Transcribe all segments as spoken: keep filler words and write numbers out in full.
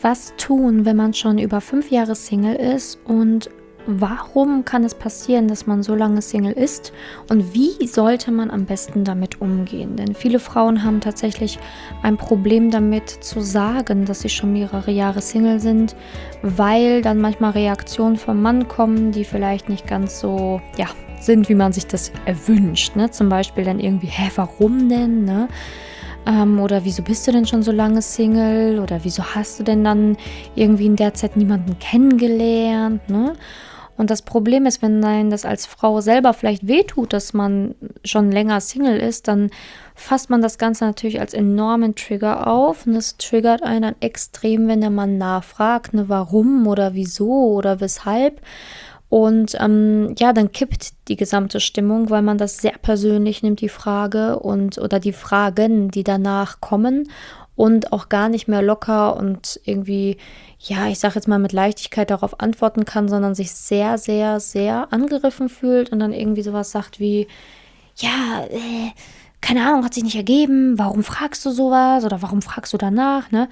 Was tun, wenn man schon über fünf Jahre Single ist, und warum kann es passieren, dass man so lange Single ist, und wie sollte man am besten damit umgehen? Denn viele Frauen haben tatsächlich ein Problem damit zu sagen, dass sie schon mehrere Jahre Single sind, weil dann manchmal Reaktionen vom Mann kommen, die vielleicht nicht ganz so, ja, sind, wie man sich das erwünscht. Ne? Zum Beispiel dann irgendwie, hä, warum denn? Ne? Ähm, oder wieso bist du denn schon so lange Single? Oder wieso hast du denn dann irgendwie in der Zeit niemanden kennengelernt? Ne? Und das Problem ist, wenn einem das als Frau selber vielleicht wehtut, dass man schon länger Single ist, dann fasst man das Ganze natürlich als enormen Trigger auf. Und das triggert einen dann extrem, wenn der Mann nachfragt, ne, warum oder wieso oder weshalb. Und ähm, ja, dann kippt die gesamte Stimmung, weil man das sehr persönlich nimmt, die Frage und oder die Fragen, die danach kommen, und auch gar nicht mehr locker und irgendwie, ja, ich sage jetzt mal mit Leichtigkeit darauf antworten kann, sondern sich sehr, sehr, sehr angegriffen fühlt und dann irgendwie sowas sagt wie, ja, äh, keine Ahnung, hat sich nicht ergeben, warum fragst du sowas oder warum fragst du danach, ne?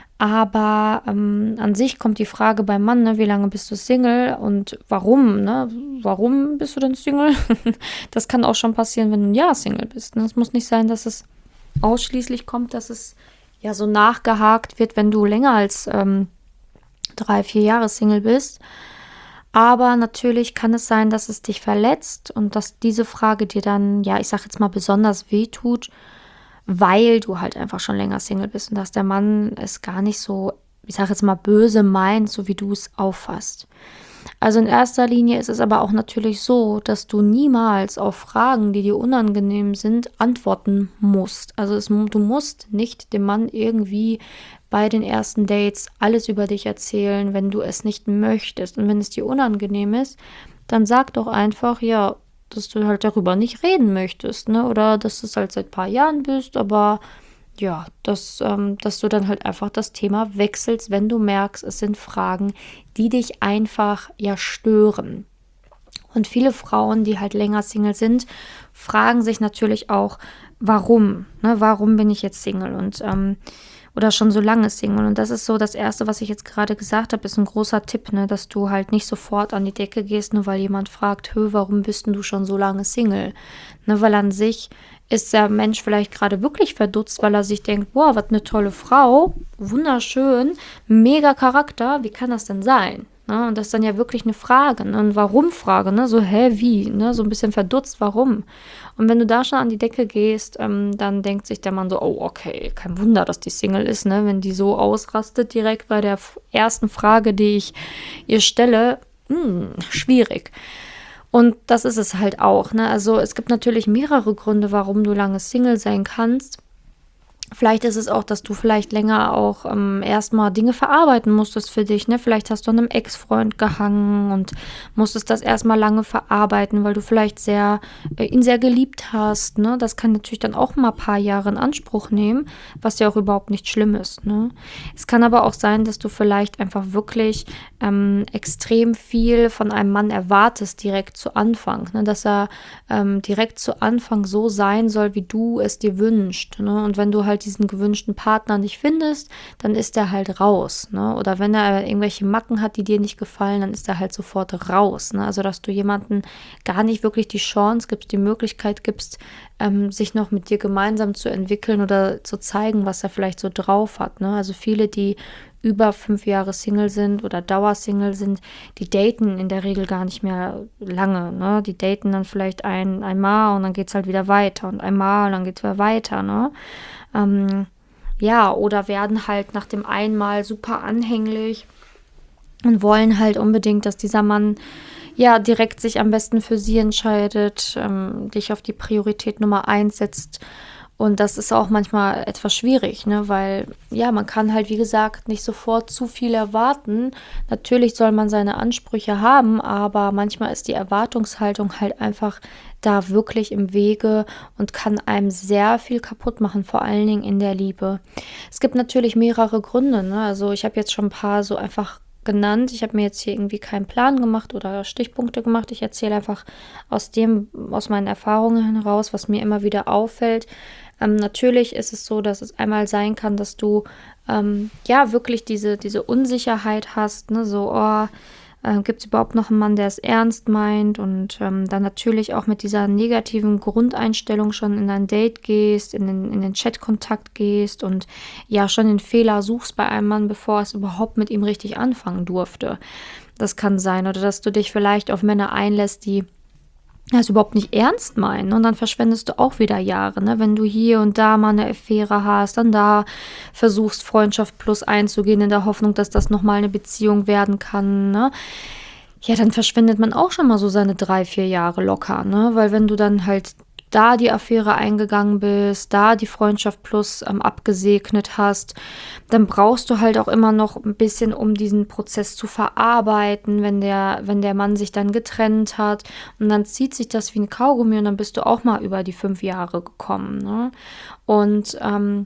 Aber ähm, an sich kommt die Frage beim Mann, ne, wie lange bist du Single und warum, ne? Warum bist du denn Single? Das kann auch schon passieren, wenn du ein Jahr Single bist. Ne? Es muss nicht sein, dass es ausschließlich kommt, dass es ja so nachgehakt wird, wenn du länger als ähm, drei, vier Jahre Single bist. Aber natürlich kann es sein, dass es dich verletzt und dass diese Frage dir dann, ja, ich sag jetzt mal besonders wehtut, weil du halt einfach schon länger Single bist und dass der Mann es gar nicht so, ich sag jetzt mal böse meint, so wie du es auffasst. Also in erster Linie ist es aber auch natürlich so, dass du niemals auf Fragen, die dir unangenehm sind, antworten musst. Also es, du musst nicht dem Mann irgendwie bei den ersten Dates alles über dich erzählen, wenn du es nicht möchtest. Und wenn es dir unangenehm ist, dann sag doch einfach, ja, dass du halt darüber nicht reden möchtest, ne? Oder dass du es halt seit ein paar Jahren bist, aber ja, dass, ähm, dass du dann halt einfach das Thema wechselst, wenn du merkst, es sind Fragen, die dich einfach ja stören. Und viele Frauen, die halt länger Single sind, fragen sich natürlich auch, warum, ne? Warum bin ich jetzt Single? Und ähm, oder schon so lange Single. Und das ist so das Erste, was ich jetzt gerade gesagt habe, ist ein großer Tipp, ne, dass du halt nicht sofort an die Decke gehst, nur weil jemand fragt, hö, warum bist denn du schon so lange Single? Ne, weil an sich ist der Mensch vielleicht gerade wirklich verdutzt, weil er sich denkt, boah, was eine tolle Frau, wunderschön, mega Charakter, wie kann das denn sein? Ne, und das ist dann ja wirklich eine Frage, ne, eine Warum-Frage, ne, so, hä, wie, ne, so ein bisschen verdutzt, warum? Und wenn du da schon an die Decke gehst, ähm, dann denkt sich der Mann so, oh, okay, kein Wunder, dass die Single ist, ne, wenn die so ausrastet direkt bei der f- ersten Frage, die ich ihr stelle, hm, schwierig. Und das ist es halt auch, ne, also es gibt natürlich mehrere Gründe, warum du lange Single sein kannst. Vielleicht ist es auch, dass du vielleicht länger auch ähm, erstmal Dinge verarbeiten musstest für dich, ne? Vielleicht hast du an einem Ex-Freund gehangen und musstest das erstmal lange verarbeiten, weil du vielleicht sehr äh, ihn sehr geliebt hast, ne? Das kann natürlich dann auch mal ein paar Jahre in Anspruch nehmen, was ja auch überhaupt nicht schlimm ist, ne? Es kann aber auch sein, dass du vielleicht einfach wirklich ähm, extrem viel von einem Mann erwartest direkt zu Anfang, ne? Dass er ähm, direkt zu Anfang so sein soll, wie du es dir wünschst, ne? Und wenn du halt diesen gewünschten Partner nicht findest, dann ist er halt raus, ne? Oder wenn er irgendwelche Macken hat, die dir nicht gefallen, dann ist er halt sofort raus, ne? Also, dass du jemanden gar nicht wirklich die Chance gibst, die Möglichkeit gibst, ähm, sich noch mit dir gemeinsam zu entwickeln oder zu zeigen, was er vielleicht so drauf hat, ne? Also, viele, die über fünf Jahre Single sind oder Dauersingle sind, die daten in der Regel gar nicht mehr lange, ne? Die daten dann vielleicht ein, einmal und dann geht's halt wieder weiter und einmal und dann geht's wieder weiter, ne? Ähm, ja, oder werden halt nach dem einmal super anhänglich und wollen halt unbedingt, dass dieser Mann ja direkt sich am besten für sie entscheidet, ähm, dich auf die Priorität Nummer eins setzt. Und das ist auch manchmal etwas schwierig, ne? Weil ja, man kann halt, wie gesagt, nicht sofort zu viel erwarten. Natürlich soll man seine Ansprüche haben, aber manchmal ist die Erwartungshaltung halt einfach da wirklich im Wege und kann einem sehr viel kaputt machen, vor allen Dingen in der Liebe. Es gibt natürlich mehrere Gründe, ne? Also ich habe jetzt schon ein paar so einfach genannt. Ich habe mir jetzt hier irgendwie keinen Plan gemacht oder Stichpunkte gemacht. Ich erzähle einfach aus dem, aus meinen Erfahrungen heraus, was mir immer wieder auffällt. Ähm, natürlich ist es so, dass es einmal sein kann, dass du ähm, ja wirklich diese, diese Unsicherheit hast, ne? So, oh, äh, gibt es überhaupt noch einen Mann, der es ernst meint? Und ähm, dann natürlich auch mit dieser negativen Grundeinstellung schon in ein Date gehst, in den, in den Chatkontakt gehst und ja schon den Fehler suchst bei einem Mann, bevor es überhaupt mit ihm richtig anfangen durfte. Das kann sein. Oder dass du dich vielleicht auf Männer einlässt, die das überhaupt nicht ernst meinen. Und dann verschwendest du auch wieder Jahre, ne? Wenn du hier und da mal eine Affäre hast, dann da versuchst, Freundschaft plus einzugehen, in der Hoffnung, dass das nochmal eine Beziehung werden kann, ne? Ja, dann verschwendet man auch schon mal so seine drei, vier Jahre locker, ne? Weil wenn du dann halt da die Affäre eingegangen bist, da die Freundschaft plus ähm, abgesegnet hast, dann brauchst du halt auch immer noch ein bisschen, um diesen Prozess zu verarbeiten, wenn der, wenn der Mann sich dann getrennt hat. Und dann zieht sich das wie ein Kaugummi und dann bist du auch mal über die fünf Jahre gekommen, ne? Und ähm,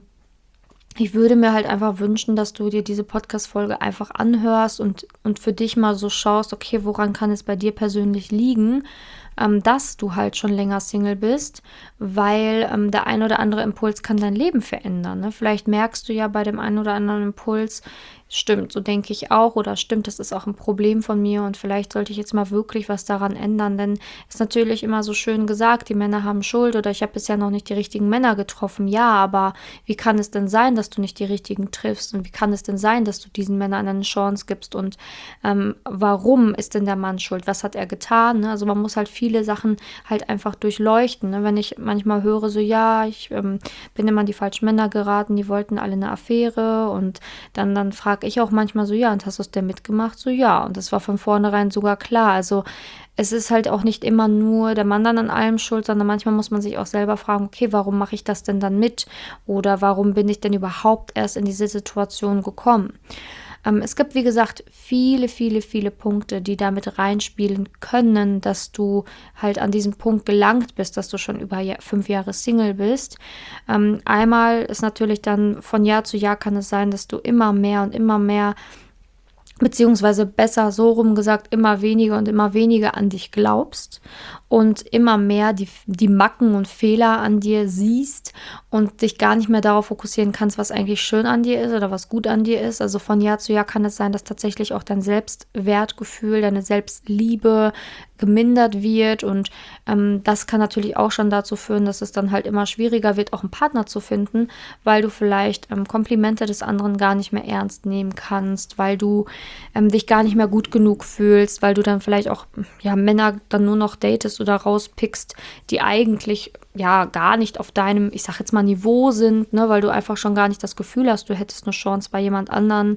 ich würde mir halt einfach wünschen, dass du dir diese Podcast-Folge einfach anhörst und, und für dich mal so schaust, okay, woran kann es bei dir persönlich liegen, ähm, dass du halt schon länger Single bist, weil ähm, der ein oder andere Impuls kann dein Leben verändern, ne? Vielleicht merkst du ja bei dem einen oder anderen Impuls, stimmt, so denke ich auch, oder stimmt, das ist auch ein Problem von mir und vielleicht sollte ich jetzt mal wirklich was daran ändern, denn es ist natürlich immer so schön gesagt, die Männer haben Schuld oder ich habe bisher noch nicht die richtigen Männer getroffen. Ja, aber wie kann es denn sein, dass du nicht die richtigen triffst und wie kann es denn sein, dass du diesen Männern eine Chance gibst und ähm, warum ist denn der Mann schuld? Was hat er getan? Ne? Also man muss halt viele Sachen halt einfach durchleuchten. Ne? Wenn ich manchmal höre, so ja, ich ähm, bin immer an die falschen Männer geraten, die wollten alle eine Affäre und dann, dann frage ich auch manchmal so, ja, und hast du es denn mitgemacht? So, ja, und das war von vornherein sogar klar. Also es ist halt auch nicht immer nur der Mann dann an allem schuld, sondern manchmal muss man sich auch selber fragen, okay, warum mache ich das denn dann mit? Oder warum bin ich denn überhaupt erst in diese Situation gekommen? Ähm, es gibt, wie gesagt, viele, viele, viele Punkte, die damit reinspielen können, dass du halt an diesen Punkt gelangt bist, dass du schon über Jahr, fünf Jahre Single bist. Ähm, einmal ist natürlich dann von Jahr zu Jahr kann es sein, dass du immer mehr und immer mehr beziehungsweise besser so rum gesagt, immer weniger und immer weniger an dich glaubst und immer mehr die, die Macken und Fehler an dir siehst und dich gar nicht mehr darauf fokussieren kannst, was eigentlich schön an dir ist oder was gut an dir ist. Also von Jahr zu Jahr kann es sein, dass tatsächlich auch dein Selbstwertgefühl, deine Selbstliebe gemindert wird und ähm, das kann natürlich auch schon dazu führen, dass es dann halt immer schwieriger wird, auch einen Partner zu finden, weil du vielleicht ähm, Komplimente des anderen gar nicht mehr ernst nehmen kannst, weil du ähm, dich gar nicht mehr gut genug fühlst, weil du dann vielleicht auch ja, Männer dann nur noch datest oder rauspickst, die eigentlich ja gar nicht auf deinem, ich sag jetzt mal, Niveau sind, ne, weil du einfach schon gar nicht das Gefühl hast, du hättest eine Chance bei jemand anderen.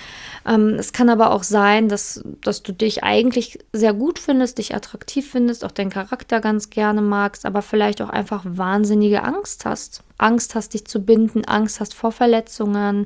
Ähm, es kann aber auch sein, dass, dass du dich eigentlich sehr gut findest, dich attraktiv findest, auch deinen Charakter ganz gerne magst, aber vielleicht auch einfach wahnsinnige Angst hast. Angst hast, dich zu binden, Angst hast vor Verletzungen,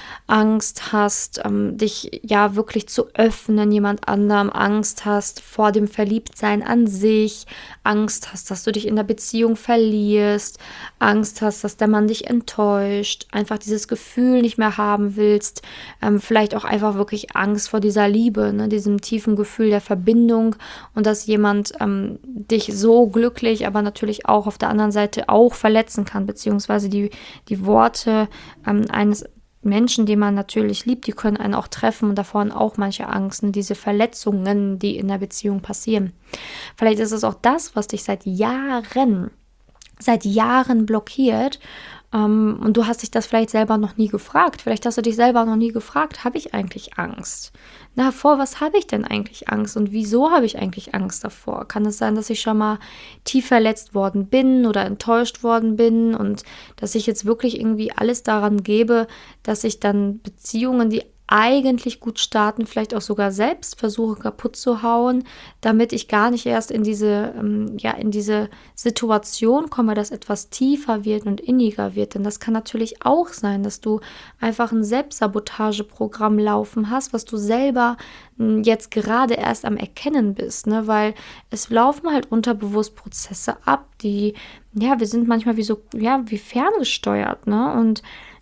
Angst hast, ähm, dich ja wirklich zu öffnen jemand anderem, Angst hast vor dem Verliebtsein an sich, Angst hast, dass du dich in der Beziehung verlierst, Angst hast, dass der Mann dich enttäuscht, einfach dieses Gefühl nicht mehr haben willst, ähm, vielleicht auch einfach wirklich Angst vor dieser Liebe, ne, diesem tiefen Gefühl der Verbindung und dass jemand ähm, dich so glücklich, aber natürlich auch auf der anderen Seite auch verletzen kann, beziehungsweise die, die Worte ähm, eines Menschen, die man natürlich liebt, die können einen auch treffen und davor auch manche Angst, ne, diese Verletzungen, die in der Beziehung passieren. Vielleicht ist es auch das, was dich seit Jahren, seit Jahren blockiert ähm, und du hast dich das vielleicht selber noch nie gefragt. Vielleicht hast du dich selber noch nie gefragt, habe ich eigentlich Angst? Na, vor was habe ich denn eigentlich Angst und wieso habe ich eigentlich Angst davor? Kann es sein, dass ich schon mal tief verletzt worden bin oder enttäuscht worden bin und dass ich jetzt wirklich irgendwie alles daran gebe, dass ich dann Beziehungen, die eigentlich gut starten, vielleicht auch sogar selbst versuche kaputt zu hauen, damit ich gar nicht erst in diese, ähm, ja, in diese Situation komme, dass etwas tiefer wird und inniger wird. Denn das kann natürlich auch sein, dass du einfach ein Selbstsabotageprogramm laufen hast, was du selber m, jetzt gerade erst am Erkennen bist, ne? Weil es laufen halt unterbewusst Prozesse ab, die, ja, wir sind manchmal wie so, ja, wie ferngesteuert, ne? Und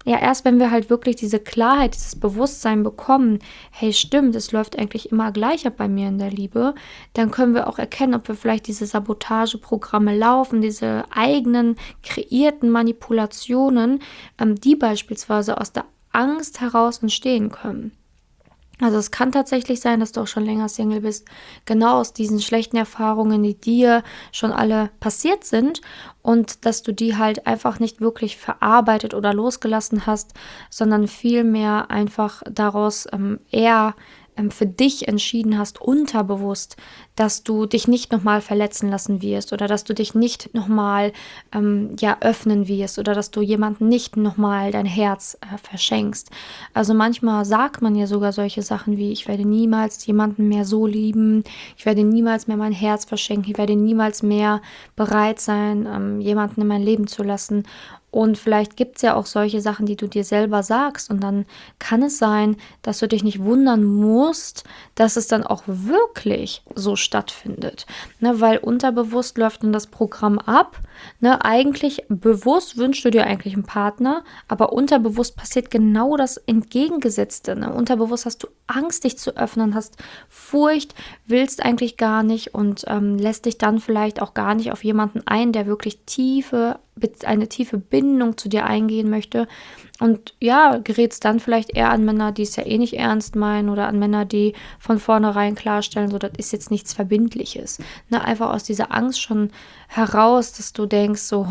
ja, erst wenn wir halt wirklich diese Klarheit, dieses Bewusstsein bekommen, hey, stimmt, es läuft eigentlich immer gleich ab bei mir in der Liebe, dann können wir auch erkennen, ob wir vielleicht diese Sabotageprogramme laufen, diese eigenen kreierten Manipulationen, ähm, die beispielsweise aus der Angst heraus entstehen können. Also es kann tatsächlich sein, dass du auch schon länger Single bist, genau aus diesen schlechten Erfahrungen, die dir schon alle passiert sind und dass du die halt einfach nicht wirklich verarbeitet oder losgelassen hast, sondern vielmehr einfach daraus ähm, eher ähm, für dich entschieden hast, unterbewusst, dass du dich nicht nochmal verletzen lassen wirst oder dass du dich nicht nochmal ähm, ja, öffnen wirst oder dass du jemandem nicht nochmal dein Herz äh, verschenkst. Also manchmal sagt man ja sogar solche Sachen wie, ich werde niemals jemanden mehr so lieben, ich werde niemals mehr mein Herz verschenken, ich werde niemals mehr bereit sein, ähm, jemanden in mein Leben zu lassen. Und vielleicht gibt es ja auch solche Sachen, die du dir selber sagst. Und dann kann es sein, dass du dich nicht wundern musst, dass es dann auch wirklich so stattfindet. Ne, weil unterbewusst läuft dann das Programm ab. Ne, eigentlich bewusst wünschst du dir eigentlich einen Partner, aber unterbewusst passiert genau das Entgegengesetzte. Ne? Unterbewusst hast du Angst, dich zu öffnen, hast Furcht, willst eigentlich gar nicht und ähm, lässt dich dann vielleicht auch gar nicht auf jemanden ein, der wirklich tiefe eine tiefe Bindung zu dir eingehen möchte und ja, gerätst dann vielleicht eher an Männer, die es ja eh nicht ernst meinen oder an Männer, die von vornherein klarstellen, so, das ist jetzt nichts Verbindliches. Ne, einfach aus dieser Angst schon heraus, dass du denkst so,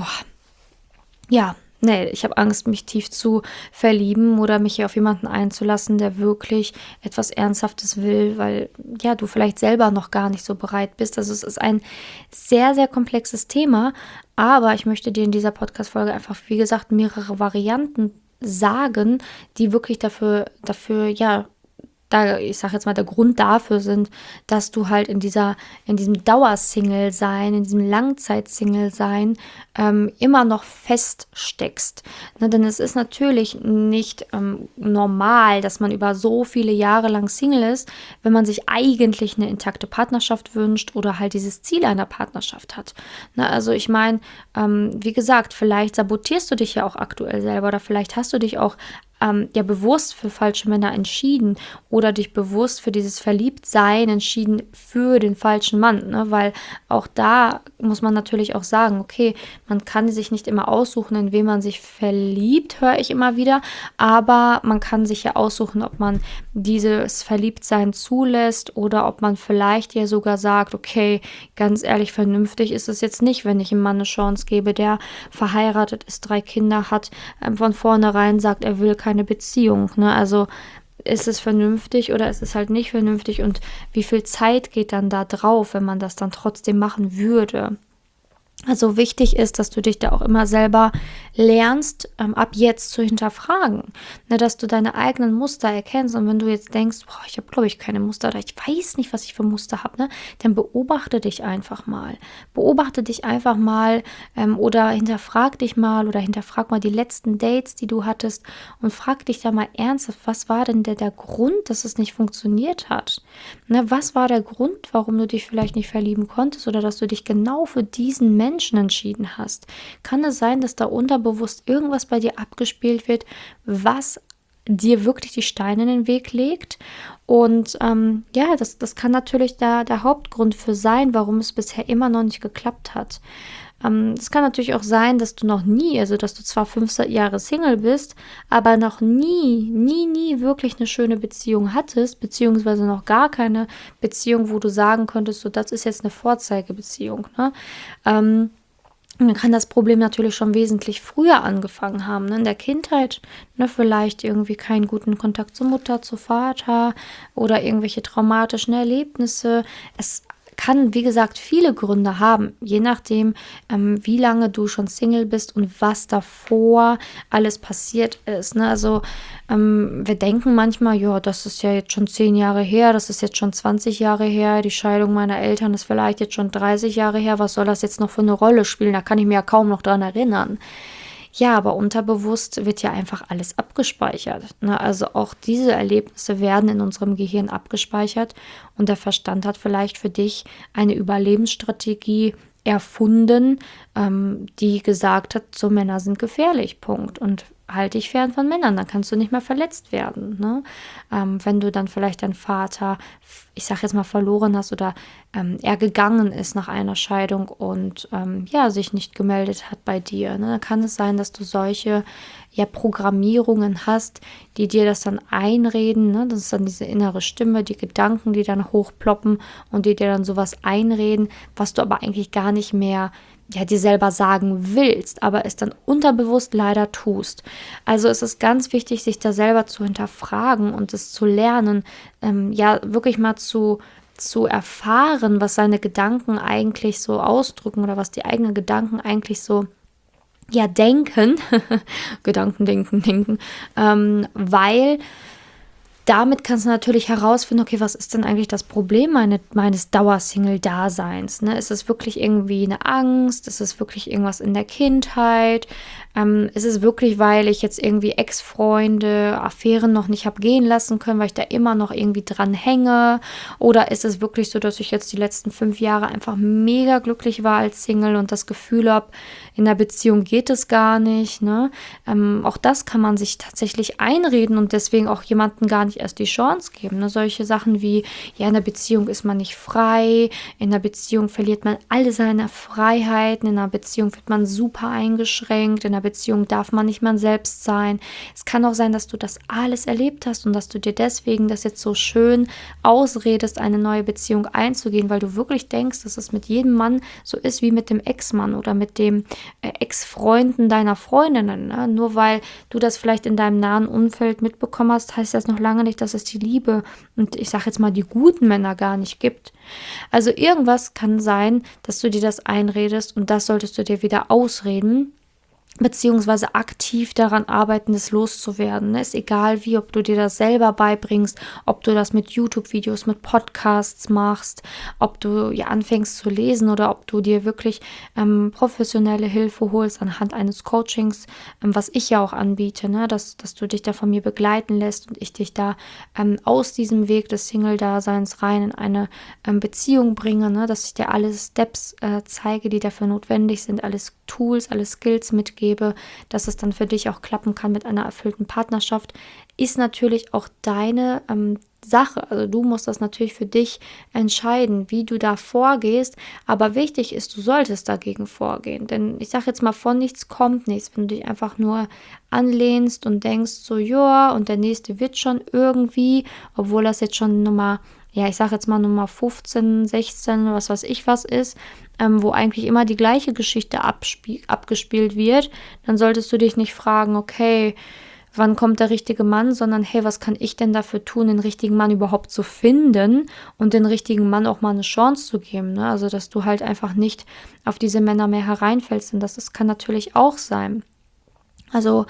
ja, nee, ich habe Angst, mich tief zu verlieben oder mich hier auf jemanden einzulassen, der wirklich etwas Ernsthaftes will, weil ja, du vielleicht selber noch gar nicht so bereit bist. Also es ist ein sehr, sehr komplexes Thema, aber ich möchte dir in dieser Podcast-Folge einfach, wie gesagt, mehrere Varianten sagen, die wirklich dafür, dafür, ja, da, ich sage jetzt mal, der Grund dafür sind, dass du halt in dieser, in diesem Dauersingle-Sein, in diesem Langzeit-Single-Sein ähm, immer noch feststeckst. Ne, denn es ist natürlich nicht ähm, normal, dass man über so viele Jahre lang Single ist, wenn man sich eigentlich eine intakte Partnerschaft wünscht oder halt dieses Ziel einer Partnerschaft hat. Ne, also ich meine, ähm, wie gesagt, vielleicht sabotierst du dich ja auch aktuell selber oder vielleicht hast du dich auch Ähm, ja bewusst für falsche Männer entschieden oder dich bewusst für dieses Verliebtsein entschieden für den falschen Mann, ne? Weil auch da muss man natürlich auch sagen, okay, man kann sich nicht immer aussuchen, in wen man sich verliebt, höre ich immer wieder, aber man kann sich ja aussuchen, ob man dieses Verliebtsein zulässt oder ob man vielleicht ja sogar sagt, okay, ganz ehrlich, vernünftig ist es jetzt nicht, wenn ich einem Mann eine Chance gebe, der verheiratet ist, drei Kinder hat, ähm, von vornherein sagt, er will keine Beziehung, ne? Also ist es vernünftig oder ist es halt nicht vernünftig und wie viel Zeit geht dann da drauf, wenn man das dann trotzdem machen würde? Also wichtig ist, dass du dich da auch immer selber lernst, ähm, ab jetzt zu hinterfragen, ne, dass du deine eigenen Muster erkennst und wenn du jetzt denkst, boah, ich habe glaube ich keine Muster oder ich weiß nicht, was ich für Muster habe, ne, dann beobachte dich einfach mal, beobachte dich einfach mal ähm, oder hinterfrag dich mal oder hinterfrag mal die letzten Dates, die du hattest und frag dich da mal ernsthaft, was war denn der, der Grund, dass es nicht funktioniert hat, ne, was war der Grund, warum du dich vielleicht nicht verlieben konntest oder dass du dich genau für diesen Menschen Menschen entschieden hast, kann es sein, dass da unterbewusst irgendwas bei dir abgespielt wird, was dir wirklich die Steine in den Weg legt. Und ähm, ja, das, das kann natürlich da der Hauptgrund für sein, warum es bisher immer noch nicht geklappt hat. Ähm, es kann natürlich auch sein, dass du noch nie, also dass du zwar fünf Jahre Single bist, aber noch nie, nie, nie wirklich eine schöne Beziehung hattest, beziehungsweise noch gar keine Beziehung, wo du sagen könntest, so das ist jetzt eine Vorzeigebeziehung, ne? Ähm, dann kann das Problem natürlich schon wesentlich früher angefangen haben, ne? In der Kindheit, ne? Vielleicht irgendwie keinen guten Kontakt zur Mutter, zu Vater oder irgendwelche traumatischen Erlebnisse. Es kann, wie gesagt, viele Gründe haben, je nachdem, ähm, wie lange du schon Single bist und was davor alles passiert ist. Ne? Also ähm, wir denken manchmal, ja, das ist ja jetzt schon zehn Jahre her, das ist jetzt schon zwanzig Jahre her, die Scheidung meiner Eltern ist vielleicht jetzt schon dreißig Jahre her, was soll das jetzt noch für eine Rolle spielen? Da kann ich mir ja kaum noch dran erinnern. Ja, aber unterbewusst wird ja einfach alles abgespeichert. Ne? Also auch diese Erlebnisse werden in unserem Gehirn abgespeichert und der Verstand hat vielleicht für dich eine Überlebensstrategie erfunden, ähm, die gesagt hat, so Männer sind gefährlich, Punkt. Und halt dich fern von Männern, dann kannst du nicht mehr verletzt werden. Ne? Ähm, wenn du dann vielleicht deinen Vater, ich sag jetzt mal, verloren hast oder ähm, er gegangen ist nach einer Scheidung und ähm, ja, sich nicht gemeldet hat bei dir, ne? Dann kann es sein, dass du solche ja, Programmierungen hast, die dir das dann einreden, ne? Das ist dann diese innere Stimme, die Gedanken, die dann hochploppen und die dir dann sowas einreden, was du aber eigentlich gar nicht mehr ja, dir selber sagen willst, aber es dann unterbewusst leider tust. Also es ist ganz wichtig, sich da selber zu hinterfragen und es zu lernen, ähm, ja, wirklich mal zu, zu erfahren, was seine Gedanken eigentlich so ausdrücken oder was die eigenen Gedanken eigentlich so ja, denken, Gedanken, denken, denken, ähm, weil damit kannst du natürlich herausfinden, okay, was ist denn eigentlich das Problem meine, meines Dauersingle-Daseins? Ne? Ist es wirklich irgendwie eine Angst? Ist es wirklich irgendwas in der Kindheit? Ähm, ist es wirklich, weil ich jetzt irgendwie Ex-Freunde, Affären noch nicht habe gehen lassen können, weil ich da immer noch irgendwie dran hänge? Oder ist es wirklich so, dass ich jetzt die letzten fünf Jahre einfach mega glücklich war als Single und das Gefühl habe, in der Beziehung geht es gar nicht? Ne? Ähm, auch das kann man sich tatsächlich einreden und deswegen auch jemanden gar nicht erst die Chance geben. Ne? Solche Sachen wie, ja, in der Beziehung ist man nicht frei, in der Beziehung verliert man alle seine Freiheiten, in der Beziehung wird man super eingeschränkt, in der Beziehung darf man nicht man selbst sein. Es kann auch sein, dass du das alles erlebt hast und dass du dir deswegen das jetzt so schön ausredest, eine neue Beziehung einzugehen, weil du wirklich denkst, dass es mit jedem Mann so ist wie mit dem Ex-Mann oder mit dem äh, Ex-Freunden deiner Freundinnen. Ne? Nur weil du das vielleicht in deinem nahen Umfeld mitbekommen hast, heißt das noch lange nicht, dass es die Liebe und ich sage jetzt mal die guten Männer gar nicht gibt. Also irgendwas kann sein, dass du dir das einredest und das solltest du dir wieder ausreden, beziehungsweise aktiv daran arbeiten, das loszuwerden. Ist egal wie, ob du dir das selber beibringst, ob du das mit YouTube-Videos, mit Podcasts machst, ob du ja anfängst zu lesen oder ob du dir wirklich ähm, professionelle Hilfe holst anhand eines Coachings, ähm, was ich ja auch anbiete, ne? dass, dass du dich da von mir begleiten lässt und ich dich da ähm, aus diesem Weg des Single-Daseins rein in eine ähm, Beziehung bringe, ne? Dass ich dir alle Steps äh, zeige, die dafür notwendig sind, alles Tools, alle Skills mitgebe, dass es dann für dich auch klappen kann mit einer erfüllten Partnerschaft, ist natürlich auch deine ähm, Sache. Also du musst das natürlich für dich entscheiden, wie du da vorgehst, aber wichtig ist, du solltest dagegen vorgehen, denn ich sage jetzt mal, von nichts kommt nichts, wenn du dich einfach nur anlehnst und denkst so, ja, und der nächste wird schon irgendwie, obwohl das jetzt schon Nummer ja, ich sage jetzt mal Nummer fünfzehn, sechzehn, was weiß ich was ist, ähm, wo eigentlich immer die gleiche Geschichte abspie- abgespielt wird, dann solltest du dich nicht fragen, okay, wann kommt der richtige Mann, sondern hey, was kann ich denn dafür tun, den richtigen Mann überhaupt zu finden und den richtigen Mann auch mal eine Chance zu geben, ne? Also, dass du halt einfach nicht auf diese Männer mehr hereinfällst und das, das kann natürlich auch sein. Also,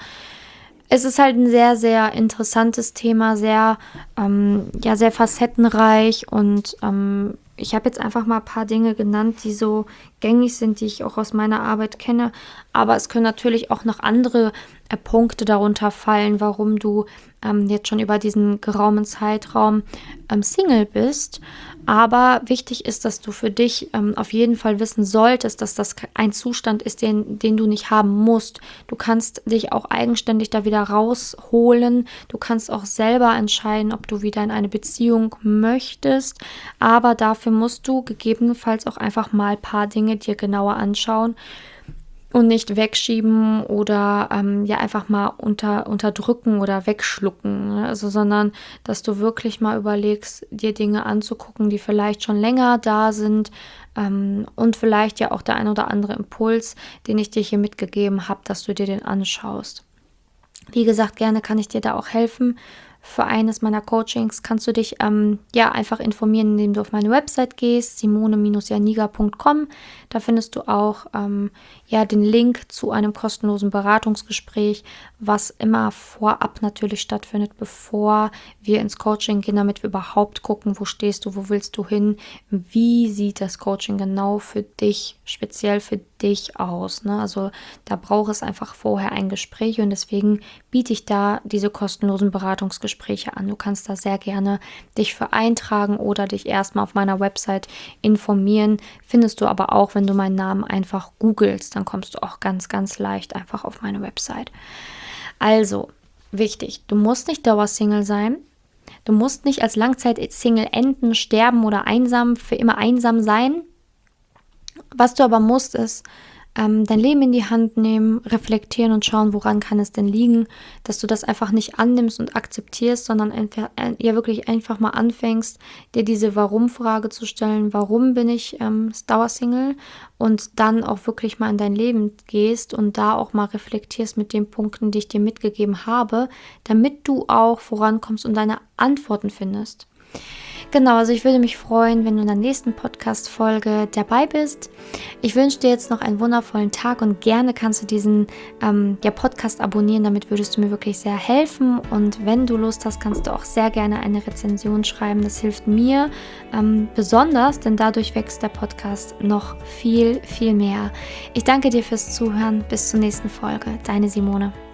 es ist halt ein sehr, sehr interessantes Thema, sehr, ähm, ja, sehr facettenreich und ähm, ich habe jetzt einfach mal ein paar Dinge genannt, die so gängig sind, die ich auch aus meiner Arbeit kenne, aber es können natürlich auch noch andere äh, Punkte darunter fallen, warum du ähm, jetzt schon über diesen geraumen Zeitraum ähm, Single bist. Aber wichtig ist, dass du für dich ähm, auf jeden Fall wissen solltest, dass das ein Zustand ist, den, den du nicht haben musst. Du kannst dich auch eigenständig da wieder rausholen. Du kannst auch selber entscheiden, ob du wieder in eine Beziehung möchtest. Aber dafür musst du gegebenenfalls auch einfach mal ein paar Dinge dir genauer anschauen und nicht wegschieben oder ähm, ja einfach mal unter, unterdrücken oder wegschlucken, ne? Also, sondern dass du wirklich mal überlegst, dir Dinge anzugucken, die vielleicht schon länger da sind ähm, und vielleicht ja auch der ein oder andere Impuls, den ich dir hier mitgegeben habe, dass du dir den anschaust. Wie gesagt, gerne kann ich dir da auch helfen. Für eines meiner Coachings kannst du dich ähm, ja einfach informieren, indem du auf meine Website gehst, simone janiga punkt com. Da findest du auch ähm, ja den Link zu einem kostenlosen Beratungsgespräch, was immer vorab natürlich stattfindet, bevor wir ins Coaching gehen, damit wir überhaupt gucken, wo stehst du, wo willst du hin, wie sieht das Coaching genau für dich, speziell für dich aus, ne? Also da braucht es einfach vorher ein Gespräch und deswegen biete ich da diese kostenlosen Beratungsgespräche an. Du kannst da sehr gerne dich für eintragen oder dich erstmal auf meiner Website informieren. Findest du aber auch, wenn du meinen Namen einfach googelst, dann kommst du auch ganz, ganz leicht einfach auf meine Website. Also, wichtig, du musst nicht Dauersingle sein. Du musst nicht als Langzeit-Single enden, sterben oder einsam, für immer einsam sein. Was du aber musst, ist ähm, dein Leben in die Hand nehmen, reflektieren und schauen, woran kann es denn liegen, dass du das einfach nicht annimmst und akzeptierst, sondern einfach, äh, ja wirklich einfach mal anfängst, dir diese Warum-Frage zu stellen, warum bin ich ähm, Dauersingle, und dann auch wirklich mal in dein Leben gehst und da auch mal reflektierst mit den Punkten, die ich dir mitgegeben habe, damit du auch vorankommst und deine Antworten findest. Genau, also ich würde mich freuen, wenn du in der nächsten Podcast-Folge dabei bist. Ich wünsche dir jetzt noch einen wundervollen Tag und gerne kannst du diesen ähm, ja, Podcast abonnieren, damit würdest du mir wirklich sehr helfen. Und wenn du Lust hast, kannst du auch sehr gerne eine Rezension schreiben. Das hilft mir ähm, besonders, denn dadurch wächst der Podcast noch viel, viel mehr. Ich danke dir fürs Zuhören. Bis zur nächsten Folge. Deine Simone.